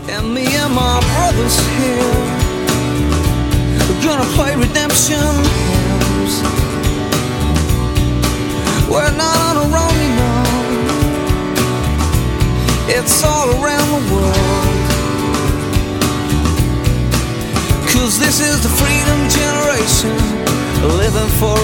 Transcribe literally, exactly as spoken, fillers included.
And me and my brothers here, we're gonna play redemption hymns. We're not on our own, you know. It's all around the world. 'Cause this is the freedom generation, living for